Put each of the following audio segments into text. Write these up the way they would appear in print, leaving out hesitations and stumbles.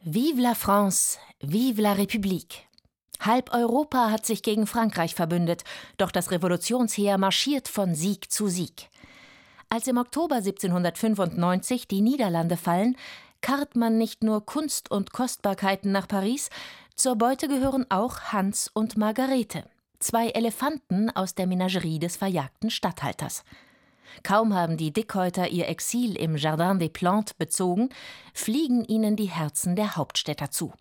Vive la France, vive la République. Halb Europa hat sich gegen Frankreich verbündet, doch das Revolutionsheer marschiert von Sieg zu Sieg. Als im Oktober 1795 die Niederlande fallen, karrt man nicht nur Kunst und Kostbarkeiten nach Paris, zur Beute gehören auch Hans und Margarete, 2 Elefanten aus der Menagerie des verjagten Statthalters. Kaum haben die Dickhäuter ihr Exil im Jardin des Plantes bezogen, fliegen ihnen die Herzen der Hauptstädter zu.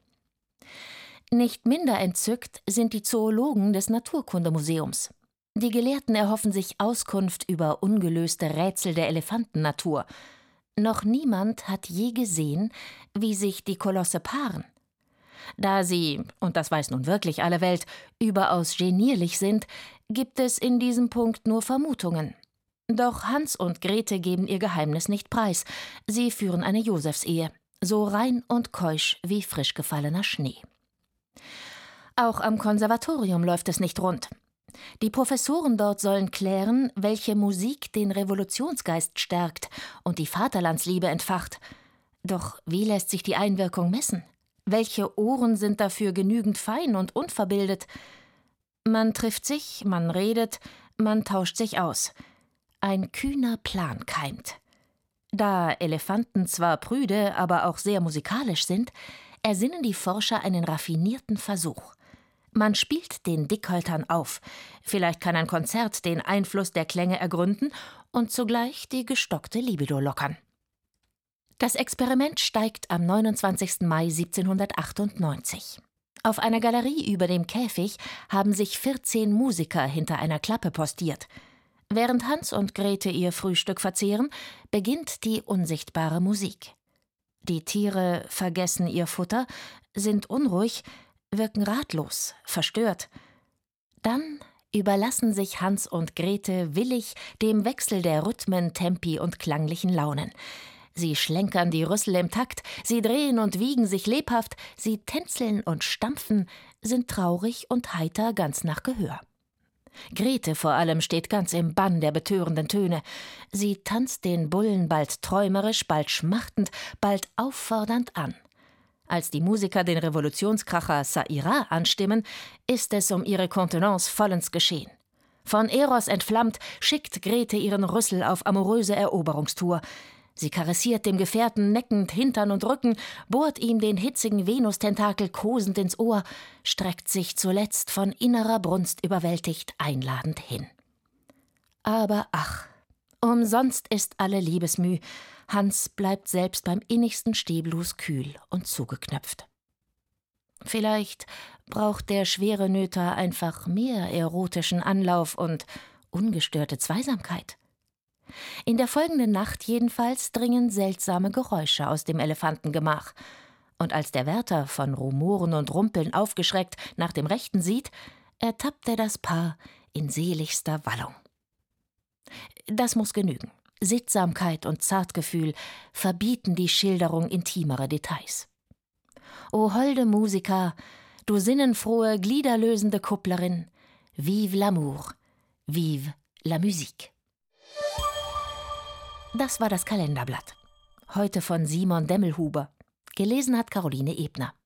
Nicht minder entzückt sind die Zoologen des Naturkundemuseums. Die Gelehrten erhoffen sich Auskunft über ungelöste Rätsel der Elefantennatur. Noch niemand hat je gesehen, wie sich die Kolosse paaren. Da sie, und das weiß nun wirklich alle Welt, überaus genierlich sind, gibt es in diesem Punkt nur Vermutungen. Doch Hans und Grete geben ihr Geheimnis nicht preis. Sie führen eine Josefsehe, so rein und keusch wie frisch gefallener Schnee. Auch am Konservatorium läuft es nicht rund. Die Professoren dort sollen klären, welche Musik den Revolutionsgeist stärkt und die Vaterlandsliebe entfacht. Doch wie lässt sich die Einwirkung messen? Welche Ohren sind dafür genügend fein und unverbildet? Man trifft sich, man redet, man tauscht sich aus. Ein kühner Plan keimt. Da Elefanten zwar prüde, aber auch sehr musikalisch sind, ersinnen die Forscher einen raffinierten Versuch. Man spielt den Dickhäutern auf. Vielleicht kann ein Konzert den Einfluss der Klänge ergründen und zugleich die gestockte Libido lockern. Das Experiment steigt am 29. Mai 1798. Auf einer Galerie über dem Käfig haben sich 14 Musiker hinter einer Klappe postiert. Während Hans und Grete ihr Frühstück verzehren, beginnt die unsichtbare Musik. Die Tiere vergessen ihr Futter, sind unruhig, wirken ratlos, verstört. Dann überlassen sich Hans und Grete willig dem Wechsel der Rhythmen, Tempi und klanglichen Launen. Sie schlenkern die Rüssel im Takt, sie drehen und wiegen sich lebhaft, sie tänzeln und stampfen, sind traurig und heiter ganz nach Gehör. Grete vor allem steht ganz im Bann der betörenden Töne. Sie tanzt den Bullen bald träumerisch, bald schmachtend, bald auffordernd an. Als die Musiker den Revolutionskracher Ça ira anstimmen, ist es um ihre Kontenance vollends geschehen. Von Eros entflammt, schickt Grete ihren Rüssel auf amoröse Eroberungstour. Sie karessiert dem Gefährten neckend Hintern und Rücken, bohrt ihm den hitzigen Venustentakel kosend ins Ohr, streckt sich zuletzt von innerer Brunst überwältigt einladend hin. Aber ach, umsonst ist alle Liebesmüh. Hans bleibt selbst beim innigsten Stehblues kühl und zugeknöpft. Vielleicht braucht der schwere Nöter einfach mehr erotischen Anlauf und ungestörte Zweisamkeit. In der folgenden Nacht jedenfalls dringen seltsame Geräusche aus dem Elefantengemach. Und als der Wärter von Rumoren und Rumpeln aufgeschreckt nach dem Rechten sieht, ertappt er das Paar in seligster Wallung. Das muss genügen. Sittsamkeit und Zartgefühl verbieten die Schilderung intimerer Details. O holde Musica, du sinnenfrohe, gliederlösende Kupplerin, vive l'amour, vive la musique. Das war das Kalenderblatt. Heute von Simon Demmelhuber. Gelesen hat Caroline Ebner.